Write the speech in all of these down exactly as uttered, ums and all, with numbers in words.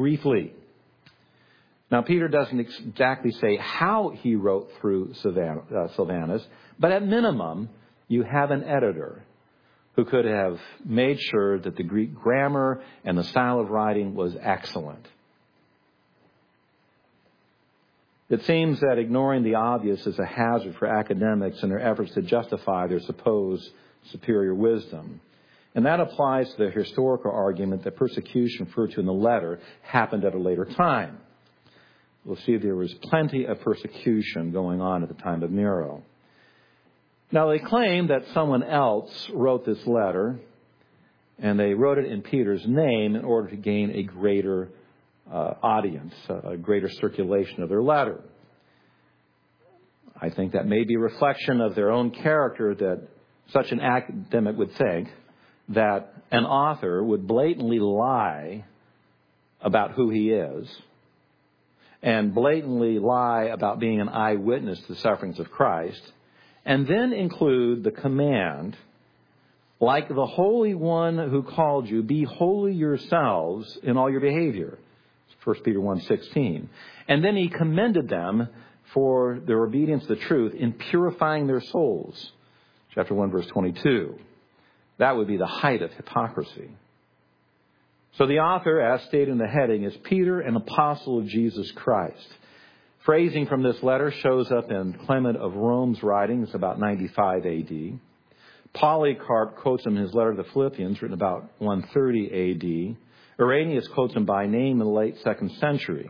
briefly. Now, Peter doesn't exactly say how he wrote through Silvanus, but at minimum, you have an editor who could have made sure that the Greek grammar and the style of writing was excellent. It seems that ignoring the obvious is a hazard for academics in their efforts to justify their supposed superior wisdom. And that applies to the historical argument that persecution referred to in the letter happened at a later time. We'll see there was plenty of persecution going on at the time of Nero. Now, they claim that someone else wrote this letter, and they wrote it in Peter's name in order to gain a greater uh, audience, a greater circulation of their letter. I think that may be a reflection of their own character, that such an academic would think that an author would blatantly lie about who he is and blatantly lie about being an eyewitness to the sufferings of Christ, and then include the command, like the Holy One who called you, be holy yourselves in all your behavior. First Peter one sixteen. And then he commended them for their obedience to the truth in purifying their souls. Chapter one, verse twenty-two. That would be the height of hypocrisy. So the author, as stated in the heading, is Peter, an apostle of Jesus Christ. Phrasing from this letter shows up in Clement of Rome's writings about ninety-five A D. Polycarp quotes him in his letter to the Philippians, written about one thirty A D. Irenaeus quotes him by name in the late second century.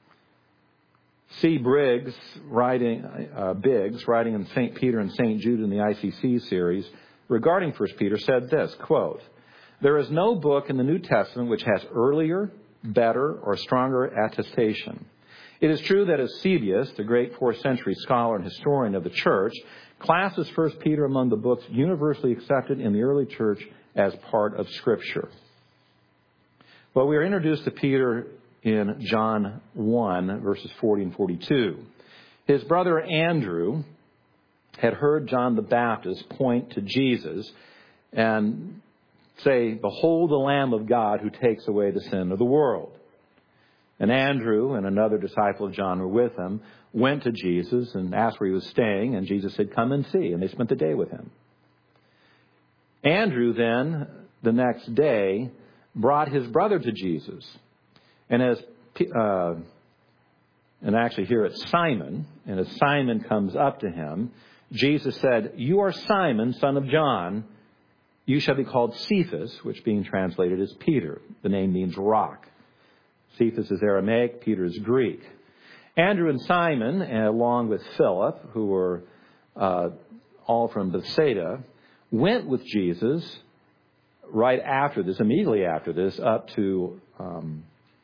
C. Briggs, writing, uh, Biggs, writing in Saint Peter and Saint Jude in the I C C series, regarding First Peter, said this, quote, there is no book in the New Testament which has earlier, better, or stronger attestation. It is true that Eusebius, the great fourth century scholar and historian of the church, classes First Peter among the books universally accepted in the early church as part of Scripture. Well, we are introduced to Peter in John one, verses forty and forty-two. His brother Andrew had heard John the Baptist point to Jesus and say, behold the Lamb of God who takes away the sin of the world. And Andrew and another disciple of John were with him, went to Jesus and asked where he was staying, and Jesus said, come and see. And they spent the day with him. Andrew then, the next day, brought his brother to Jesus. And as uh, and actually here it's Simon, and as Simon comes up to him, Jesus said, you are Simon, son of John. You shall be called Cephas, which being translated is Peter. The name means rock. Cephas is Aramaic, Peter is Greek. Andrew and Simon, along with Philip, who were uh, all from Bethsaida, went with Jesus right after this, immediately after this, up to um,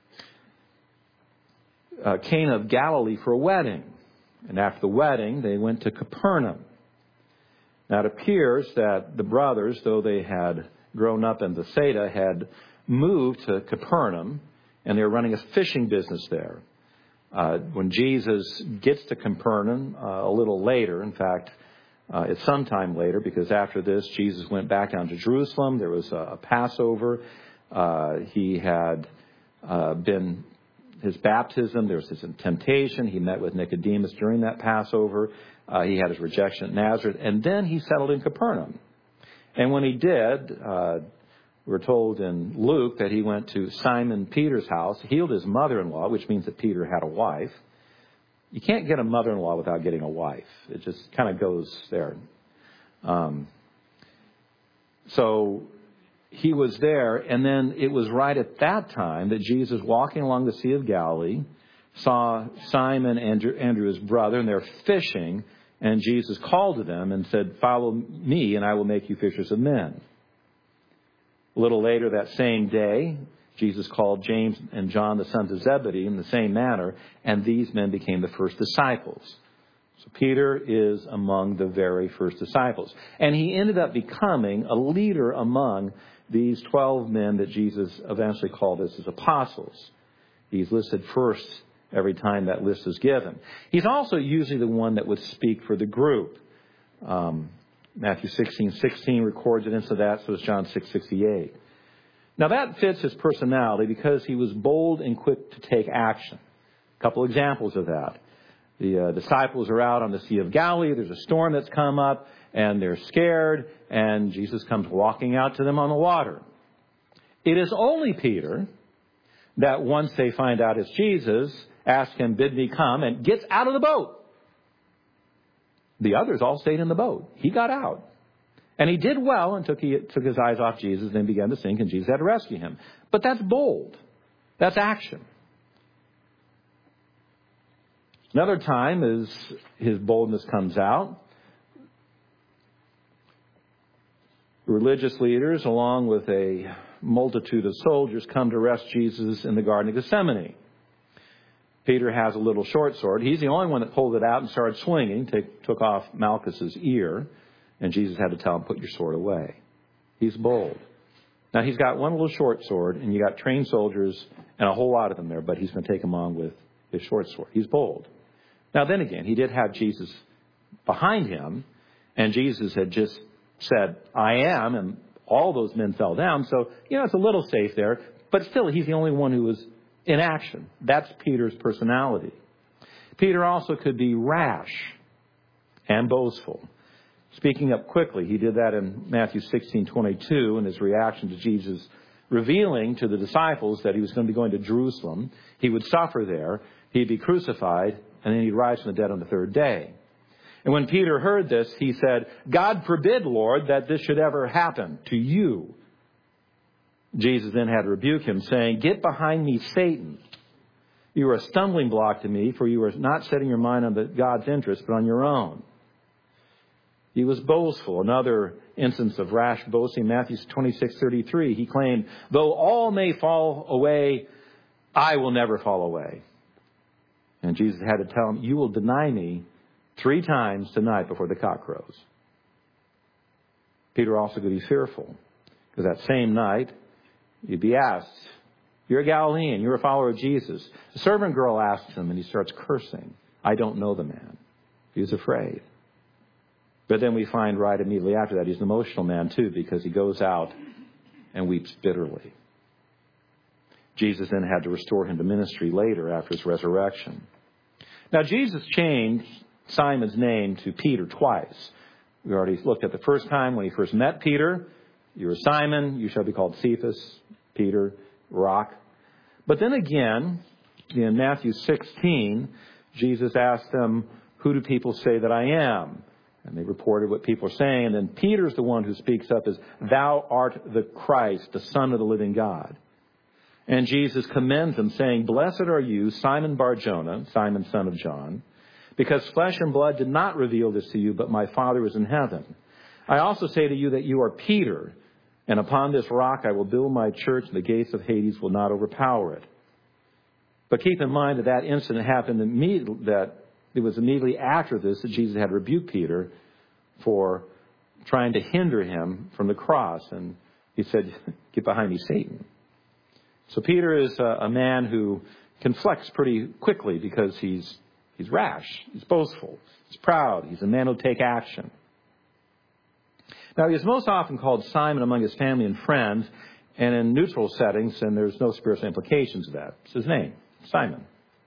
uh, Cana of Galilee for a wedding. And after the wedding, they went to Capernaum. Now, it appears that the brothers, though they had grown up in Bethsaida, had moved to Capernaum, and they were running a fishing business there. Uh, when Jesus gets to Capernaum uh, a little later, in fact, uh, it's sometime later, because after this, Jesus went back down to Jerusalem. There was a, a Passover. Uh, he had uh, been, his baptism, there was his temptation. He met with Nicodemus during that Passover. Uh, he had his rejection at Nazareth. And then he settled in Capernaum. And when he did, uh, we're told in Luke that he went to Simon Peter's house, healed his mother-in-law, which means that Peter had a wife. You can't get a mother-in-law without getting a wife. It just kind of goes there. Um, so he was there, and then it was right at that time that Jesus, walking along the Sea of Galilee, saw Simon, Andrew, Andrew his brother, and they're fishing, and Jesus called to them and said, follow me, and I will make you fishers of men. A little later that same day, Jesus called James and John, the sons of Zebedee, in the same manner, and these men became the first disciples. So Peter is among the very first disciples. And he ended up becoming a leader among these twelve men that Jesus eventually called as his apostles. He's listed first every time that list is given. He's also usually the one that would speak for the group. Um, Matthew sixteen sixteen records it into that, so is John six sixty-eight. Now that fits his personality because he was bold and quick to take action. A couple examples of that. The uh, disciples are out on the Sea of Galilee. There's a storm that's come up, and they're scared, and Jesus comes walking out to them on the water. It is only Peter that once they find out it's Jesus, asks him, bid me come, and gets out of the boat. The others all stayed in the boat. He got out. And he did well and took, he, took his eyes off Jesus and then began to sink, and Jesus had to rescue him. But that's bold. That's action. Another time is his boldness comes out. Religious leaders, along with a multitude of soldiers, come to arrest Jesus in the Garden of Gethsemane. Peter has a little short sword. He's the only one that pulled it out and started swinging, take, took off Malchus's ear, and Jesus had to tell him, put your sword away. He's bold. Now, he's got one little short sword, and you got trained soldiers and a whole lot of them there, but he's going to take them on with his short sword. He's bold. Now, then again, he did have Jesus behind him, and Jesus had just said, I am, and all those men fell down. So, you know, it's a little safe there, but still, he's the only one who was in action. That's Peter's personality. Peter also could be rash and boastful. Speaking up quickly, he did that in Matthew sixteen twenty-two in his reaction to Jesus revealing to the disciples that he was going to be going to Jerusalem. He would suffer there. He'd be crucified, and then he'd rise from the dead on the third day. And when Peter heard this, he said, God forbid, Lord, that this should ever happen to you. Jesus then had to rebuke him, saying, get behind me, Satan. You are a stumbling block to me, for you are not setting your mind on the God's interest, but on your own. He was boastful. Another instance of rash boasting, Matthew twenty-six thirty-three, he claimed, though all may fall away, I will never fall away. And Jesus had to tell him, you will deny me three times tonight before the cock crows. Peter also could be fearful, because that same night, you'd be asked, you're a Galilean, you're a follower of Jesus. The servant girl asks him, and he starts cursing. I don't know the man. He was afraid. But then we find right immediately after that, he's an emotional man too, because he goes out and weeps bitterly. Jesus then had to restore him to ministry later after his resurrection. Now, Jesus changed Simon's name to Peter twice. We already looked at the first time when he first met Peter. You are Simon, you shall be called Cephas, Peter, rock. But then again, in Matthew sixteen, Jesus asked them, who do people say that I am? And they reported what people are saying. And then Peter's the one who speaks up as, thou art the Christ, the Son of the living God. And Jesus commends him, saying, blessed are you, Simon Bar-Jonah, Simon son of John, because flesh and blood did not reveal this to you, but my Father is in heaven. I also say to you that you are Peter, and upon this rock I will build my church, and the gates of Hades will not overpower it. But keep in mind that that incident happened immediately, that it was immediately after this that Jesus had rebuked Peter for trying to hinder him from the cross. And he said, get behind me, Satan. So Peter is a, a man who can flex pretty quickly because he's he's rash, he's boastful, he's proud, he's a man who'll take action. Now, he is most often called Simon among his family and friends, and in neutral settings, and there's no spiritual implications of that. It's his name, Simon.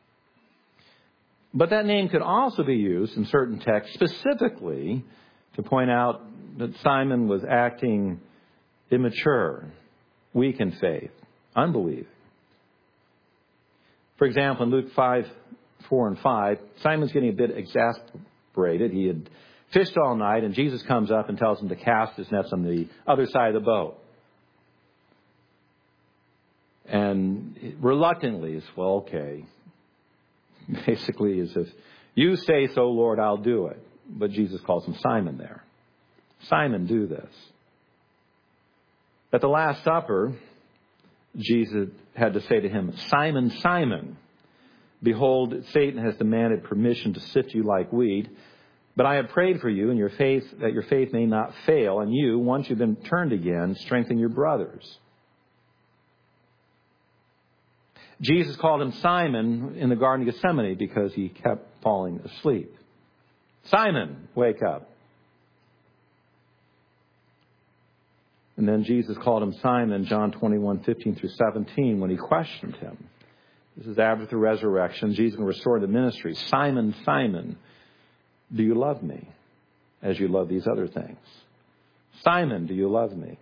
But that name could also be used in certain texts specifically to point out that Simon was acting immature, weak in faith, unbelieving. For example, in Luke five, four and five, Simon's getting a bit exasperated. He had fished all night, and Jesus comes up and tells him to cast his nets on the other side of the boat. And reluctantly, is well, okay. Basically, as if, you say so, Lord, I'll do it. But Jesus calls him Simon there. Simon, do this. At the Last Supper, Jesus had to say to him, Simon, Simon, behold, Satan has demanded permission to sift you like wheat. But I have prayed for you and your faith, that your faith may not fail. And you, once you've been turned again, strengthen your brothers. Jesus called him Simon in the Garden of Gethsemane because he kept falling asleep. Simon, wake up. And then Jesus called him Simon, John twenty-one, fifteen through seventeen, when he questioned him. This is after the resurrection. Jesus restored the ministry. Simon, Simon, do you love me as you love these other things? Simon, do you love me?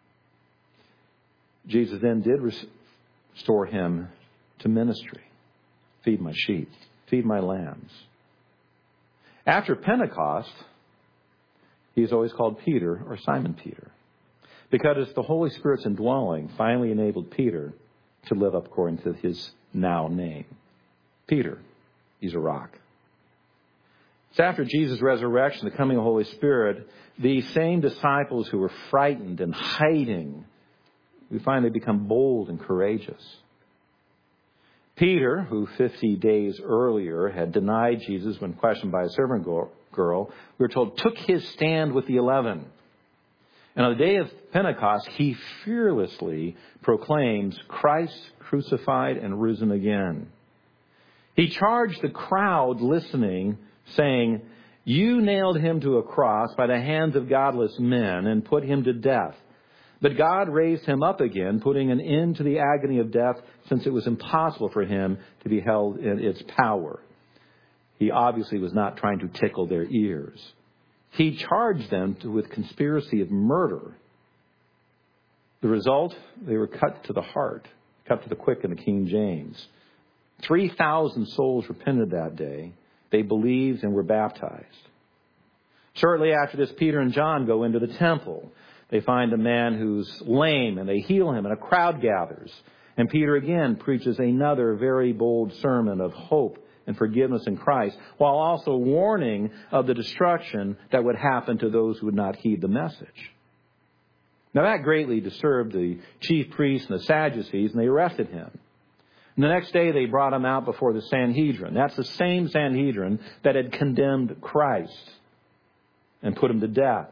Jesus then did restore him to ministry. Feed my sheep. Feed my lambs. After Pentecost, he is always called Peter or Simon Peter, because the Holy Spirit's indwelling finally enabled Peter to live up according to his now name. Peter, he's a rock. It's after Jesus' resurrection, the coming of the Holy Spirit, these same disciples who were frightened and hiding, we find they become bold and courageous. Peter, who fifty days earlier had denied Jesus when questioned by a servant girl, we're told, took his stand with the eleven. And on the day of Pentecost, he fearlessly proclaims Christ crucified and risen again. He charged the crowd listening, saying, you nailed him to a cross by the hands of godless men and put him to death. But God raised him up again, putting an end to the agony of death, since it was impossible for him to be held in its power. He obviously was not trying to tickle their ears. He charged them to, with conspiracy of murder. The result, they were cut to the heart, cut to the quick in the King James. three thousand souls repented that day. They believed and were baptized. Shortly after this, Peter and John go into the temple. They find a man who's lame, and they heal him, and a crowd gathers. And Peter again preaches another very bold sermon of hope and forgiveness in Christ, while also warning of the destruction that would happen to those who would not heed the message. Now that greatly disturbed the chief priests and the Sadducees, and they arrested him. And the next day they brought him out before the Sanhedrin. That's the same Sanhedrin that had condemned Christ and put him to death.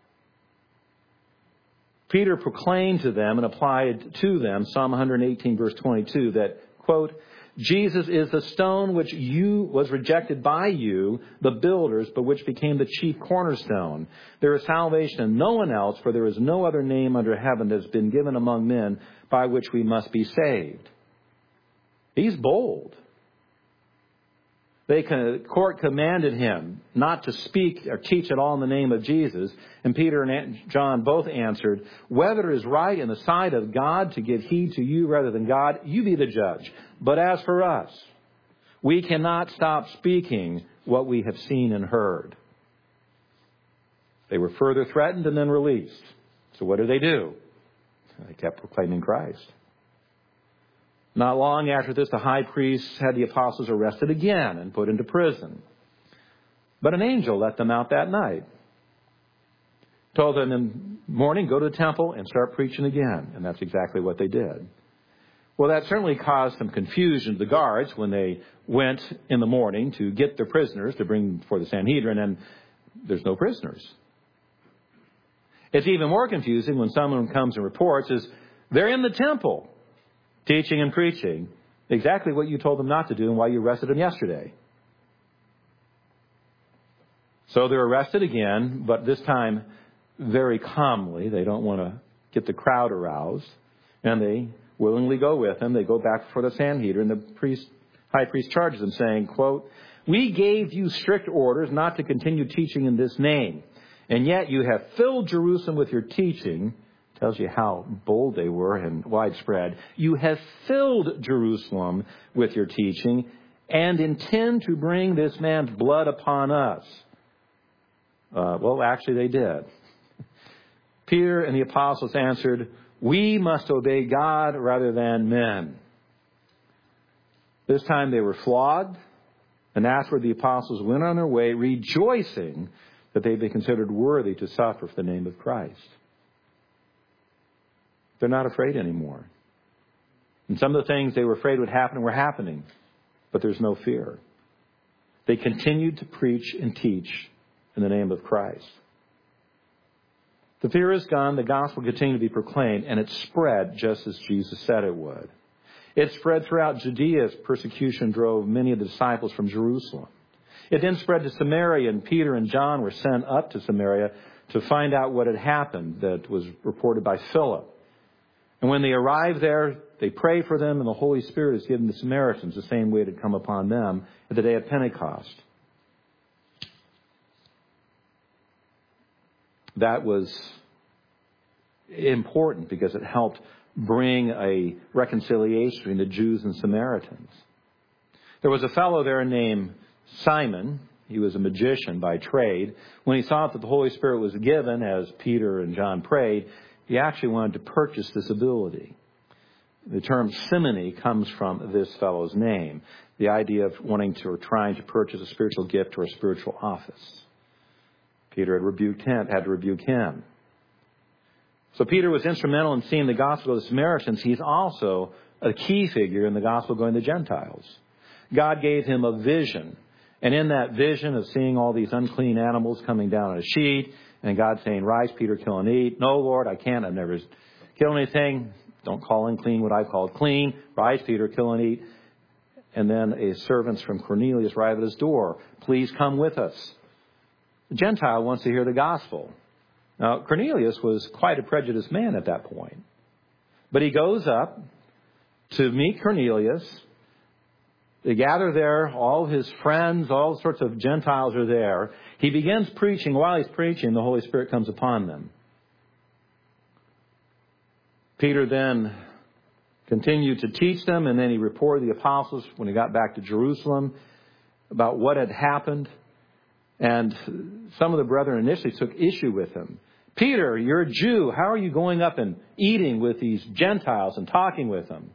Peter proclaimed to them and applied to them Psalm one eighteen, verse twenty-two, that, quote, Jesus is the stone which you was rejected by you, the builders, but which became the chief cornerstone. There is salvation in no one else, for there is no other name under heaven that has been given among men by which we must be saved. He's bold. The court commanded him not to speak or teach at all in the name of Jesus. And Peter and John both answered, whether it is right in the sight of God to give heed to you rather than God, you be the judge. But as for us, we cannot stop speaking what we have seen and heard. They were further threatened and then released. So what did they do? They kept proclaiming Christ. Not long after this, the high priest had the apostles arrested again and put into prison. But an angel let them out that night. Told them in the morning, go to the temple and start preaching again. And that's exactly what they did. Well, that certainly caused some confusion to the guards when they went in the morning to get their prisoners to bring before the Sanhedrin, and there's no prisoners. It's even more confusing when someone comes and reports is they're in the temple, teaching and preaching exactly what you told them not to do and why you arrested them yesterday. So they're arrested again, but this time very calmly. They don't want to get the crowd aroused. And they willingly go with him. They go back before the Sanhedrin. The priest, high priest charges them saying, quote, we gave you strict orders not to continue teaching in this name. And yet you have filled Jerusalem with your teaching. Tells you how bold they were and widespread. You have filled Jerusalem with your teaching and intend to bring this man's blood upon us. Uh, well, actually they did. Peter and the apostles answered, we must obey God rather than men. This time they were flogged, and afterward the apostles went on their way rejoicing that they'd been considered worthy to suffer for the name of Christ. They're not afraid anymore. And some of the things they were afraid would happen were happening, but there's no fear. They continued to preach and teach in the name of Christ. The fear is gone. The gospel continued to be proclaimed, and it spread just as Jesus said it would. It spread throughout Judea as persecution drove many of the disciples from Jerusalem. It then spread to Samaria, and Peter and John were sent up to Samaria to find out what had happened that was reported by Philip. And when they arrive there, they pray for them, and the Holy Spirit is given the Samaritans the same way it had come upon them at the day of Pentecost. That was important because it helped bring a reconciliation between the Jews and Samaritans. There was a fellow there named Simon. He was a magician by trade. When he saw that the Holy Spirit was given, as Peter and John prayed, he actually wanted to purchase this ability. The term simony comes from this fellow's name, the idea of wanting to or trying to purchase a spiritual gift or a spiritual office. Peter had rebuked him, had to rebuke him. So Peter was instrumental in seeing the gospel of the Samaritans. He's also a key figure in the gospel going to the Gentiles. God gave him a vision. And in that vision of seeing all these unclean animals coming down on a sheet, and God saying, "Rise, Peter, kill and eat." "No, Lord, I can't. I've never killed anything. Don't call unclean what I've called clean. Rise, Peter, kill and eat." And then a servants from Cornelius arrive at his door. "Please come with us." The Gentile wants to hear the gospel. Now, Cornelius was quite a prejudiced man at that point. But he goes up to meet Cornelius. They gather there. All his friends, all sorts of Gentiles are there. He begins preaching. While he's preaching, the Holy Spirit comes upon them. Peter then continued to teach them, and then he reported the apostles when he got back to Jerusalem about what had happened. And some of the brethren initially took issue with him. "Peter, you're a Jew. How are you going up and eating with these Gentiles and talking with them?"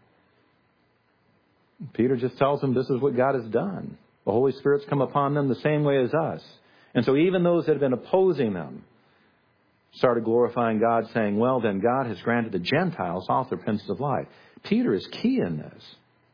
Peter just tells them this is what God has done. The Holy Spirit's come upon them the same way as us. And so even those that had been opposing them started glorifying God, saying, "Well, then God has granted the Gentiles also repentance of life." Peter is key in this.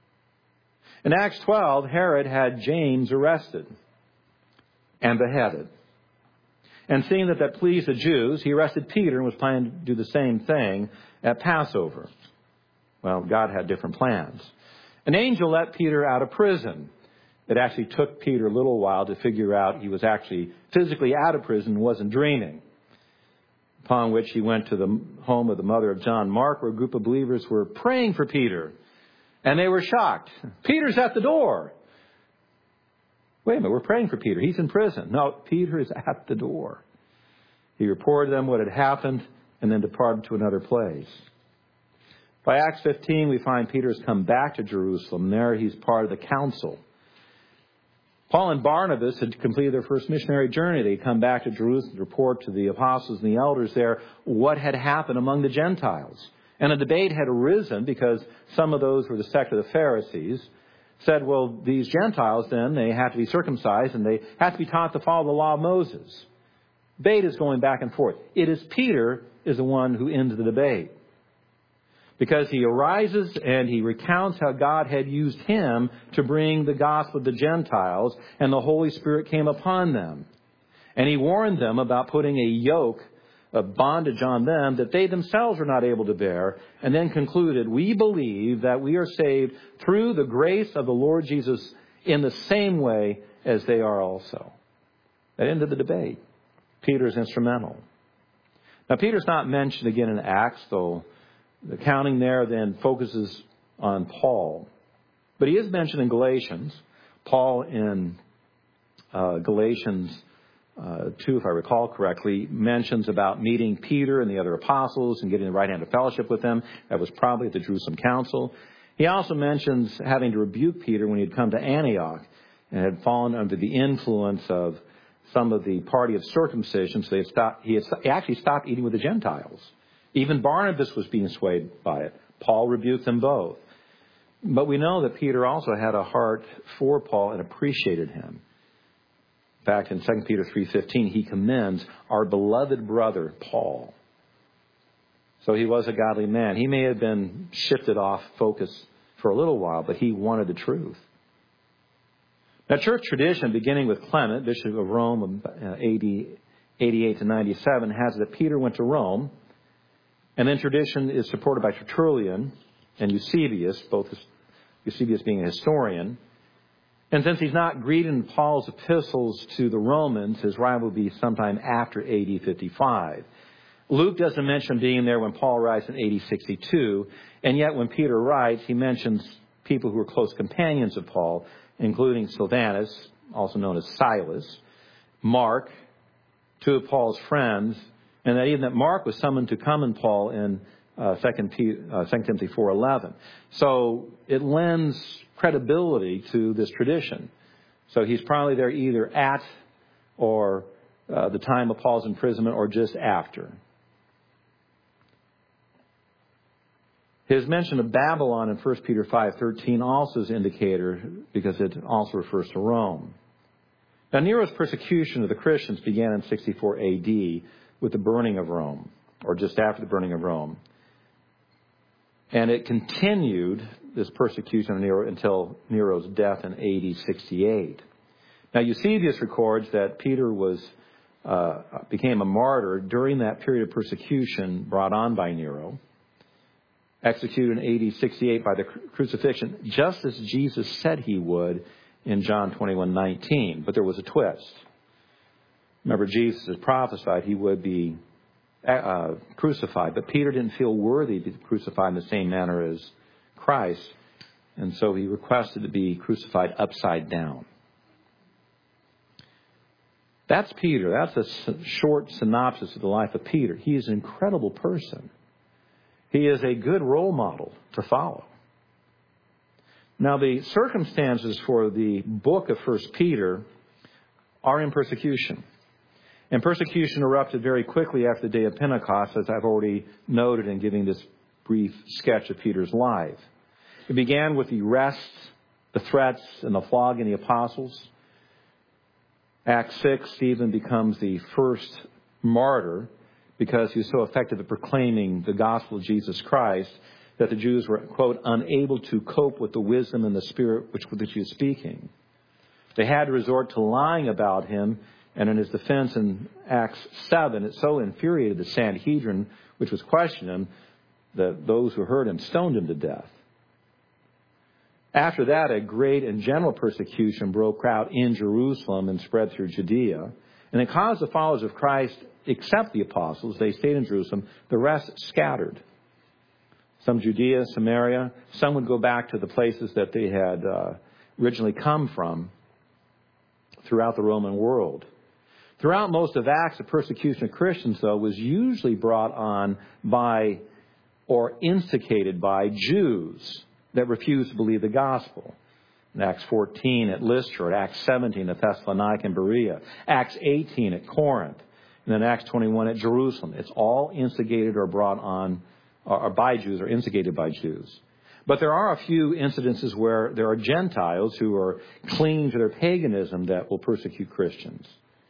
In Acts twelve, Herod had James arrested and beheaded. And seeing that that pleased the Jews, he arrested Peter and was planning to do the same thing at Passover. Well, God had different plans. An angel let Peter out of prison. It actually took Peter a little while to figure out he was actually physically out of prison and wasn't dreaming. Upon which he went to the home of the mother of John Mark, where a group of believers were praying for Peter. And they were shocked. "Peter's at the door." "Wait a minute, we're praying for Peter. He's in prison." "No, Peter is at the door." He reported to them what had happened and then departed to another place. By Acts fifteen, we find Peter has come back to Jerusalem. There he's part of the council. Paul and Barnabas had completed their first missionary journey. They come back to Jerusalem to report to the apostles and the elders there what had happened among the Gentiles. And a debate had arisen because some of those were the sect of the Pharisees said, well, these Gentiles then, they have to be circumcised and they have to be taught to follow the law of Moses. Debate is going back and forth. It is Peter is the one who ends the debate. Because he arises and he recounts how God had used him to bring the gospel to the Gentiles, and the Holy Spirit came upon them. And he warned them about putting a yoke of bondage on them that they themselves were not able to bear, and then concluded, we believe that we are saved through the grace of the Lord Jesus in the same way as they are also. That ended the debate. Peter's instrumental. Now, Peter's not mentioned again in Acts, though the counting there then focuses on Paul. But he is mentioned in Galatians. Paul in uh, Galatians uh, two, if I recall correctly, mentions about meeting Peter and the other apostles and getting the right hand of fellowship with them. That was probably at the Jerusalem Council. He also mentions having to rebuke Peter when he had come to Antioch and had fallen under the influence of some of the party of circumcision. So they had stopped, he, had, he actually stopped eating with the Gentiles. Even Barnabas was being swayed by it. Paul rebuked them both. But we know that Peter also had a heart for Paul and appreciated him. In fact, in Second Peter three fifteen, he commends our beloved brother, Paul. So he was a godly man. He may have been shifted off focus for a little while, but he wanted the truth. Now, church tradition, beginning with Clement, Bishop of Rome, A D eighty-eight to ninety-seven, has that Peter went to Rome. And then tradition is supported by Tertullian and Eusebius, both Eusebius being a historian. And since he's not greeted in Paul's epistles to the Romans, his arrival will be sometime after A D fifty-five. Luke doesn't mention being there when Paul arrives in A D sixty-two, and yet when Peter writes, he mentions people who were close companions of Paul, including Silvanus, also known as Silas, Mark, two of Paul's friends, and that even that Mark was summoned to come in Paul in uh, Second Timothy four eleven. So it lends credibility to this tradition. So he's probably there either at or uh, the time of Paul's imprisonment or just after. His mention of Babylon in First Peter five thirteen also is an indicator because it also refers to Rome. Now, Nero's persecution of the Christians began in sixty-four A D with the burning of Rome, or just after the burning of Rome. And it continued, this persecution of Nero, until Nero's death in A D sixty-eight. Now, Eusebius records that Peter was uh, became a martyr during that period of persecution brought on by Nero, executed in A D sixty-eight by the crucifixion, just as Jesus said he would in John twenty-one nineteen. But there was a twist. Remember, Jesus had prophesied he would be uh, crucified, but Peter didn't feel worthy to be crucified in the same manner as Christ, and so he requested to be crucified upside down. That's Peter. That's a short synopsis of the life of Peter. He is an incredible person. He is a good role model to follow. Now, the circumstances for the book of First Peter are in persecution. And persecution erupted very quickly after the day of Pentecost, as I've already noted in giving this brief sketch of Peter's life. It began with the arrests, the threats, and the flogging of the apostles. Acts six, Stephen becomes the first martyr because he was so effective at proclaiming the gospel of Jesus Christ that the Jews were, quote, unable to cope with the wisdom and the spirit which, which he was speaking. They had to resort to lying about him, and in his defense in Acts seven, it so infuriated the Sanhedrin, which was questioning him, that those who heard him stoned him to death. After that, a great and general persecution broke out in Jerusalem and spread through Judea. And it caused the followers of Christ, except the apostles, they stayed in Jerusalem, the rest scattered. Some Judea, Samaria, some would go back to the places that they had uh, originally come from throughout the Roman world. Throughout most of Acts, the persecution of Christians, though, was usually brought on by or instigated by Jews that refused to believe the gospel. In Acts fourteen at Lystra, at Acts seventeen at Thessalonica and Berea, Acts eighteen at Corinth, and then Acts twenty-one at Jerusalem. It's all instigated or brought on or by Jews or instigated by Jews. But there are a few incidences where there are Gentiles who are clinging to their paganism that will persecute Christians.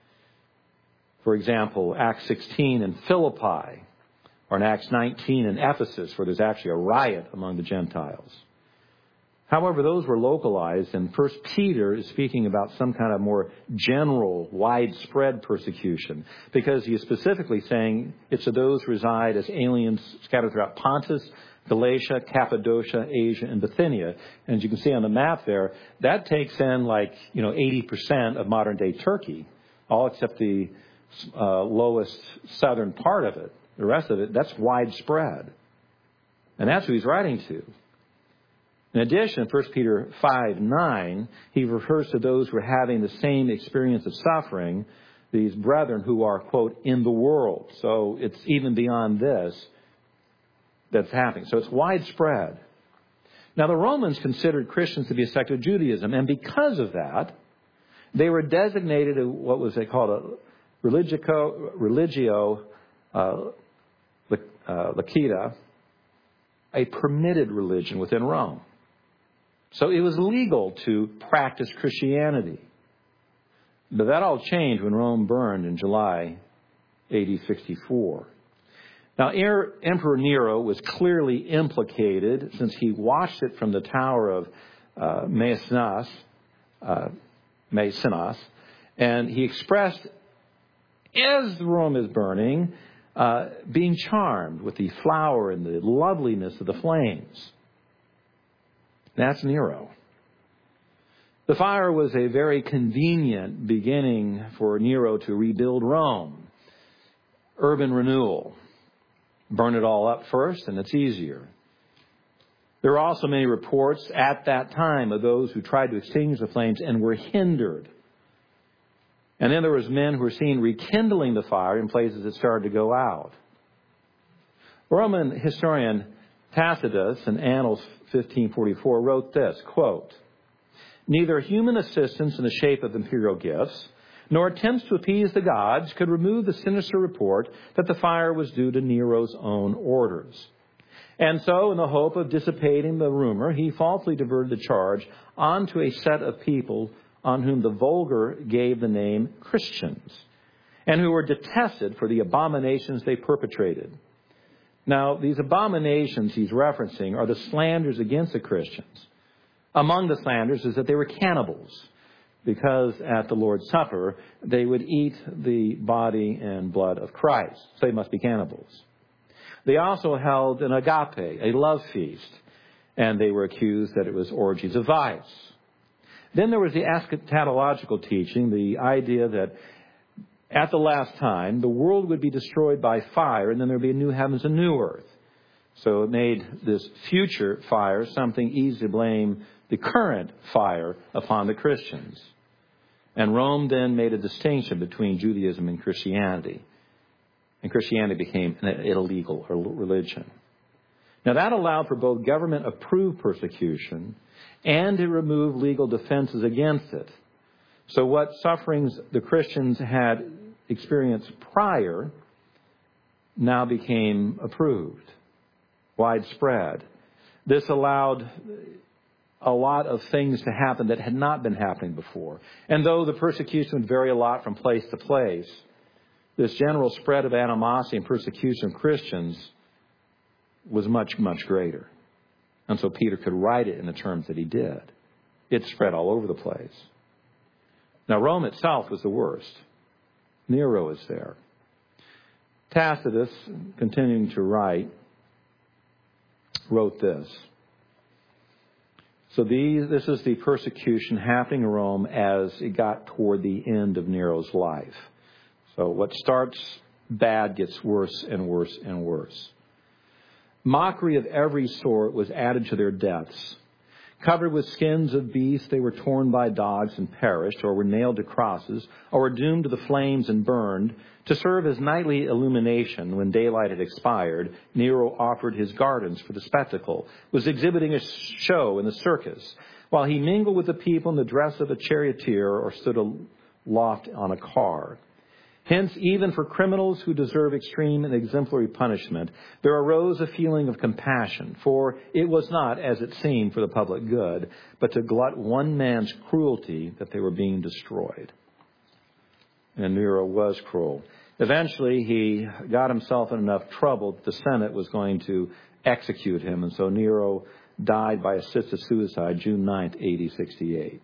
For example, Acts sixteen in Philippi, or in Acts nineteen in Ephesus, where there's actually a riot among the Gentiles. However, those were localized, and First Peter is speaking about some kind of more general, widespread persecution, because he is specifically saying it's to those who reside as aliens scattered throughout Pontus, Galatia, Cappadocia, Asia, and Bithynia. And as you can see on the map there, that takes in like, you know, eighty percent of modern-day Turkey, all except the uh, lowest southern part of it. The rest of it, that's widespread. And that's who he's writing to. In addition, First Peter five nine, he refers to those who are having the same experience of suffering, these brethren who are, quote, in the world. So it's even beyond this that's happening. So it's widespread. Now, the Romans considered Christians to be a sect of Judaism, and because of that, they were designated a, what was they called a religio, religio uh, uh, licita, a permitted religion within Rome. So it was legal to practice Christianity. But that all changed when Rome burned in July A D sixty-four. Now, Emperor Nero was clearly implicated since he watched it from the tower of uh, Maecenas, uh, Maecenas, and he expressed, as Rome is burning, uh, being charmed with the flower and the loveliness of the flames. That's Nero. The fire was a very convenient beginning for Nero to rebuild Rome. Urban renewal. Burn it all up first, and it's easier. There were also many reports at that time of those who tried to extinguish the flames and were hindered. And then there was men who were seen rekindling the fire in places that started to go out. Roman historian Tacitus in Annals fifteen forty-four wrote this, quote, "Neither human assistance in the shape of imperial gifts, nor attempts to appease the gods could remove the sinister report that the fire was due to Nero's own orders. And so, in the hope of dissipating the rumor, he falsely diverted the charge onto a set of people on whom the vulgar gave the name Christians, and who were detested for the abominations they perpetrated." Now, these abominations he's referencing are the slanders against the Christians. Among the slanders is that they were cannibals, because at the Lord's Supper, they would eat the body and blood of Christ. So they must be cannibals. They also held an agape, a love feast, and they were accused that it was orgies of vice. Then there was the eschatological teaching, the idea that at the last time, the world would be destroyed by fire, and then there would be a new heavens and new earth. So it made this future fire something easy to blame the current fire upon the Christians. And Rome then made a distinction between Judaism and Christianity. And Christianity became an illegal religion. Now that allowed for both government-approved persecution and to remove legal defenses against it. So what sufferings the Christians had experienced prior now became approved, widespread. This allowed a lot of things to happen that had not been happening before. And though the persecution would vary a lot from place to place, this general spread of animosity and persecution of Christians was much, much greater. And so Peter could write it in the terms that he did. It spread all over the place. Now, Rome itself was the worst. Nero is there. Tacitus, continuing to write, wrote this. So these, this is the persecution happening in Rome as it got toward the end of Nero's life. So what starts bad gets worse and worse and worse. Mockery of every sort was added to their deaths. Covered with skins of beasts, they were torn by dogs and perished, or were nailed to crosses, or were doomed to the flames and burned. To serve as nightly illumination when daylight had expired, Nero offered his gardens for the spectacle, was exhibiting a show in the circus, while he mingled with the people in the dress of a charioteer or stood aloft on a car. Hence, even for criminals who deserve extreme and exemplary punishment, there arose a feeling of compassion, for it was not, as it seemed, for the public good, but to glut one man's cruelty that they were being destroyed. And Nero was cruel. Eventually, he got himself in enough trouble that the Senate was going to execute him, and so Nero died by assisted suicide June ninth, A D sixty-eight.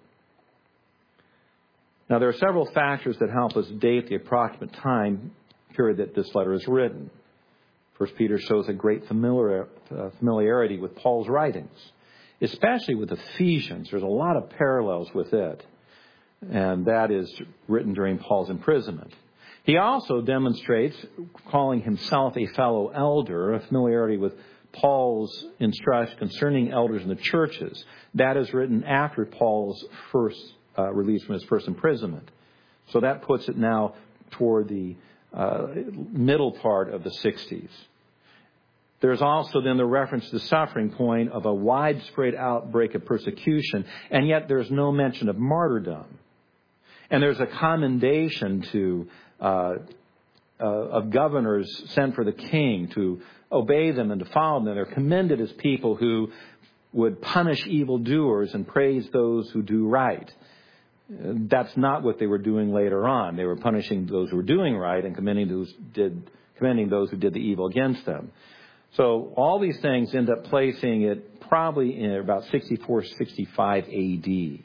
Now, there are several factors that help us date the approximate time period that this letter is written. First Peter shows a great familiar, uh, familiarity with Paul's writings, especially with Ephesians. There's a lot of parallels with it, and that is written during Paul's imprisonment. He also demonstrates, calling himself a fellow elder, a familiarity with Paul's instruction concerning elders in the churches. That is written after Paul's first Uh, released from his first imprisonment. So that puts it now toward the uh, middle part of the sixties. There's also then the reference to the suffering point of a widespread outbreak of persecution, and yet there's no mention of martyrdom. And there's a commendation to uh, uh, of governors sent for the king to obey them and to follow them. They're commended as people who would punish evildoers and praise those who do right. That's not what they were doing later on. They were punishing those who were doing right and commending those, did, commending those who did the evil against them. So all these things end up placing it probably in about sixty-four, sixty-five A D.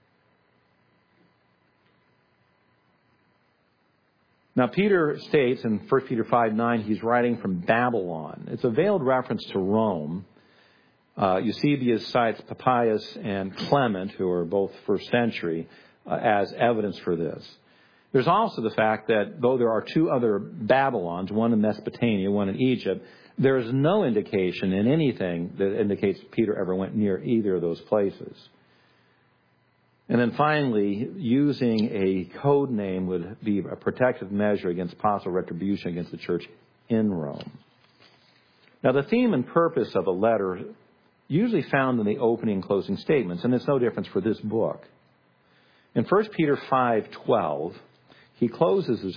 Now, Peter states in First Peter five nine, he's writing from Babylon. It's a veiled reference to Rome. Uh, Eusebius cites Papias and Clement, who are both first century, uh, as evidence for this. There's also the fact that though there are two other Babylons, one in Mesopotamia, one in Egypt, there is no indication in anything that indicates Peter ever went near either of those places. And then finally, using a code name would be a protective measure against possible retribution against the church in Rome. Now, the theme and purpose of a letter usually found in the opening and closing statements, and it's no difference for this book. In First Peter five twelve, he closes his,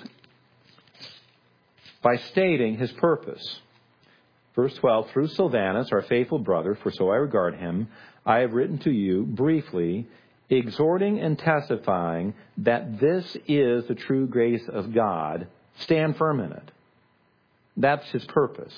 by stating his purpose. Verse twelve, through Silvanus, our faithful brother, for so I regard him, I have written to you briefly, exhorting and testifying that this is the true grace of God. Stand firm in it. That's his purpose.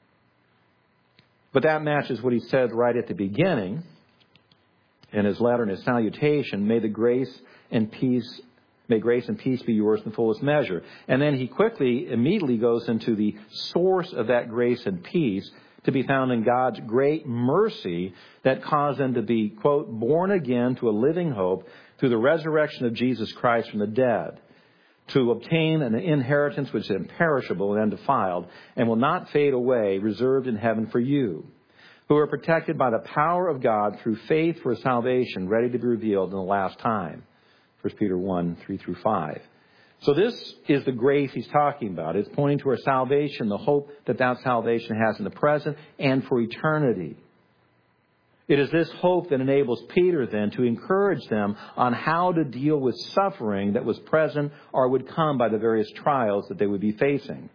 But that matches what he said right at the beginning in his letter and his salutation. May the grace and peace, may grace and peace be yours in the fullest measure. And then he quickly, immediately goes into the source of that grace and peace to be found in God's great mercy that caused them to be, quote, born again to a living hope through the resurrection of Jesus Christ from the dead, to obtain an inheritance which is imperishable and undefiled and will not fade away, reserved in heaven for you, who are protected by the power of God through faith for salvation, ready to be revealed in the last time. First Peter one, three through five. So this is the grace he's talking about. It's pointing to our salvation, the hope that that salvation has in the present and for eternity. It is this hope that enables Peter then to encourage them on how to deal with suffering that was present or would come by the various trials that they would be facing.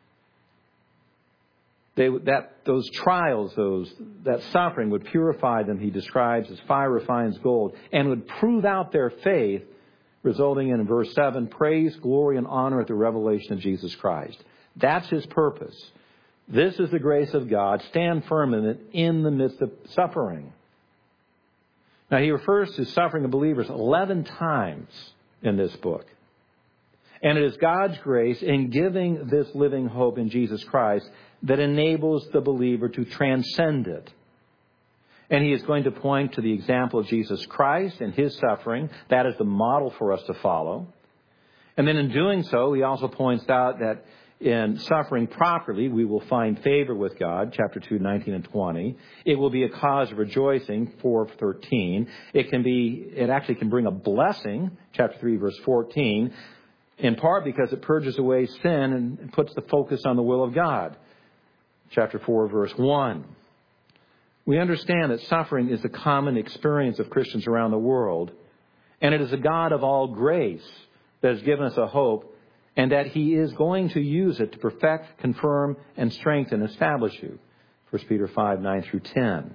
They, that those trials, those that suffering would purify them, he describes as fire refines gold, and would prove out their faith, resulting in, in verse seven, praise, glory, and honor at the revelation of Jesus Christ. That's his purpose. This is the grace of God. Stand firm in it in the midst of suffering. Now, he refers to suffering of believers eleven times in this book. And it is God's grace in giving this living hope in Jesus Christ that enables the believer to transcend it. And he is going to point to the example of Jesus Christ and his suffering. That is the model for us to follow. And then in doing so, he also points out that in suffering properly, we will find favor with God, chapter two, nineteen and twenty. It will be a cause of rejoicing, four, thirteen. It can be, it actually can bring a blessing, chapter three, verse fourteen, in part because it purges away sin and puts the focus on the will of God, chapter four, verse one. We understand that suffering is the common experience of Christians around the world, and it is a God of all grace that has given us a hope, and that he is going to use it to perfect, confirm, and strengthen, establish you. First Peter five, nine through ten.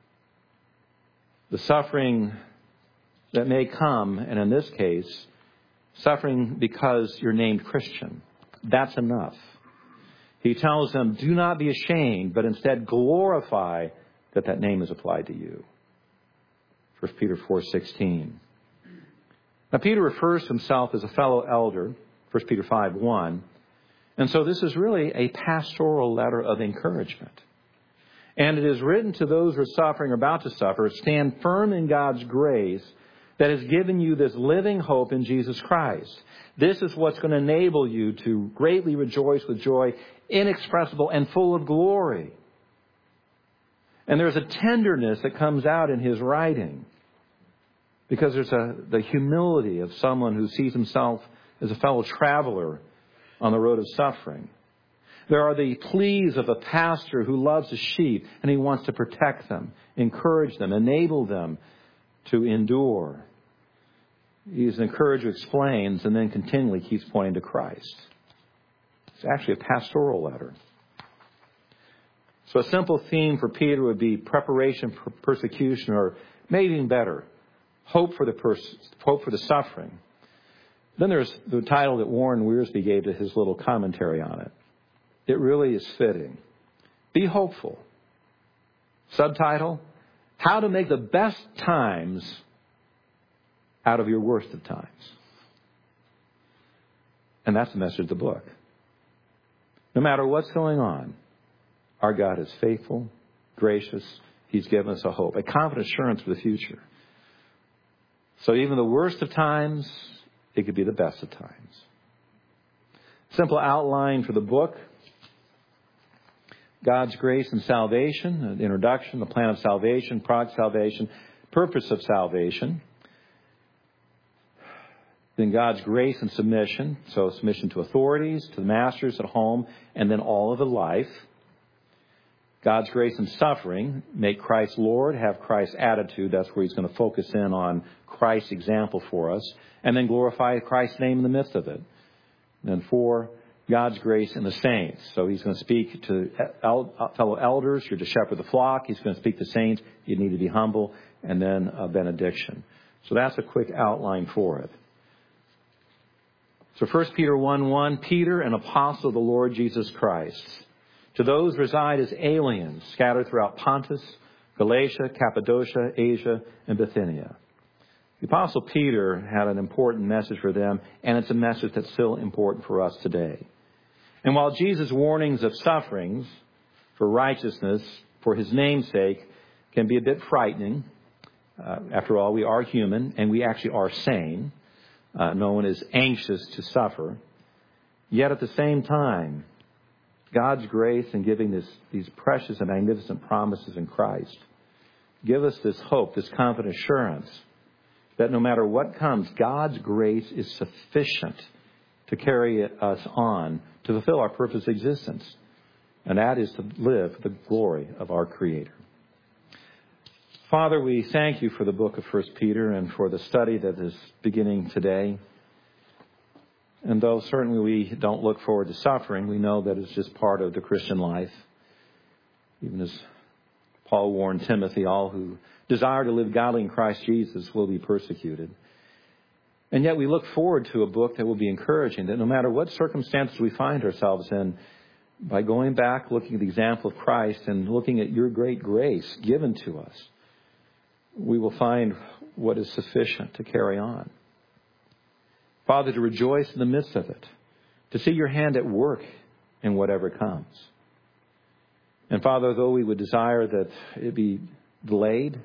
The suffering that may come, and in this case, suffering because you're named Christian, that's enough. He tells them, do not be ashamed, but instead glorify that that name is applied to you. First Peter four, sixteen. Now, Peter refers to himself as a fellow elder, First Peter five, one. And so this is really a pastoral letter of encouragement. And it is written to those who are suffering or about to suffer, stand firm in God's grace that has given you this living hope in Jesus Christ. This is what's going to enable you to greatly rejoice with joy inexpressible and full of glory. And there's a tenderness that comes out in his writing because there's a, the humility of someone who sees himself as a fellow traveler on the road of suffering. There are the pleas of a pastor who loves his sheep and he wants to protect them, encourage them, enable them to endure. He's an encourager who explains and then continually keeps pointing to Christ. It's actually a pastoral letter. So a simple theme for Peter would be preparation for persecution, or maybe even better, hope for the pers- hope for the suffering. Then there's the title that Warren Wiersbe gave to his little commentary on it. It really is fitting. Be hopeful. Subtitle, how to make the best times out of your worst of times. And that's the message of the book. No matter what's going on, our God is faithful, gracious. He He's given us a hope, a confident assurance for the future. So even the worst of times, it could be the best of times. Simple outline for the book. God's grace and salvation, the introduction, the plan of salvation, product salvation, purpose of salvation. Then God's grace and submission, so submission to authorities, to the masters at home, and then all of the life. God's grace and suffering, make Christ Lord, have Christ's attitude. That's where he's going to focus in on Christ's example for us. And then glorify Christ's name in the midst of it. And then four, God's grace in the saints. So he's going to speak to el- fellow elders. You're to shepherd the flock. He's going to speak to saints. You need to be humble. And then a benediction. So that's a quick outline for it. So First Peter one one, Peter, an apostle of the Lord Jesus Christ, to those reside as aliens scattered throughout Pontus, Galatia, Cappadocia, Asia, and Bithynia. The Apostle Peter had an important message for them, and it's a message that's still important for us today. And while Jesus' warnings of sufferings for righteousness, for his name's sake, can be a bit frightening, uh, after all, we are human, and we actually are sane. Uh, no one is anxious to suffer. Yet at the same time, God's grace in giving this, these precious and magnificent promises in Christ give us this hope, this confident assurance that no matter what comes, God's grace is sufficient to carry us on to fulfill our purpose of existence. And that is to live for the glory of our Creator. Father, we thank you for the book of First Peter and for the study that is beginning today. And though certainly we don't look forward to suffering, we know that it's just part of the Christian life. Even as Paul warned Timothy, all who desire to live godly in Christ Jesus will be persecuted. And yet we look forward to a book that will be encouraging, that no matter what circumstances we find ourselves in, by going back, looking at the example of Christ and looking at your great grace given to us, we will find what is sufficient to carry on. Father, to rejoice in the midst of it, to see your hand at work in whatever comes. And Father, though we would desire that it be delayed,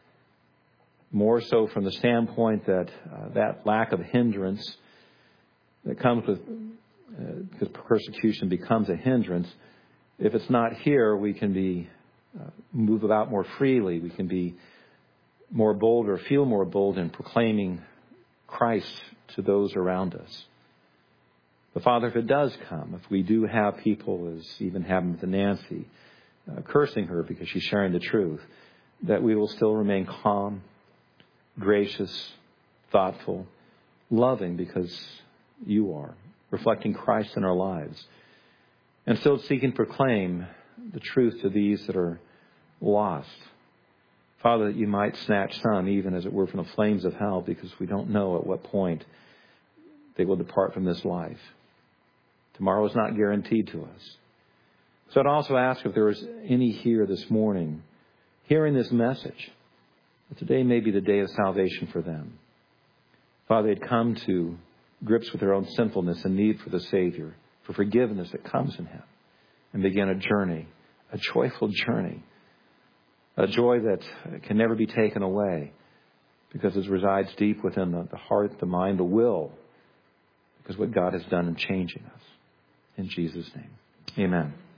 more so from the standpoint that uh, that lack of hindrance that comes with, uh, because persecution becomes a hindrance, if it's not here, we can be, uh, move about more freely, we can be more bold or feel more bold in proclaiming Christ to those around us. But Father, if it does come, if we do have people, as even happened with Nancy, uh, cursing her because she's sharing the truth, that we will still remain calm, gracious, thoughtful, loving because you are, reflecting Christ in our lives, and still seeking to proclaim the truth to these that are lost. Father, that you might snatch some, even as it were, from the flames of hell, because we don't know at what point they will depart from this life. Tomorrow is not guaranteed to us. So I'd also ask if there is any here this morning hearing this message, that today may be the day of salvation for them. Father, they'd come to grips with their own sinfulness and need for the Savior, for forgiveness that comes in Him, and begin a journey, a joyful journey, a joy that can never be taken away because it resides deep within the, the heart, the mind, the will, because what God has done in changing us. In Jesus' name, amen.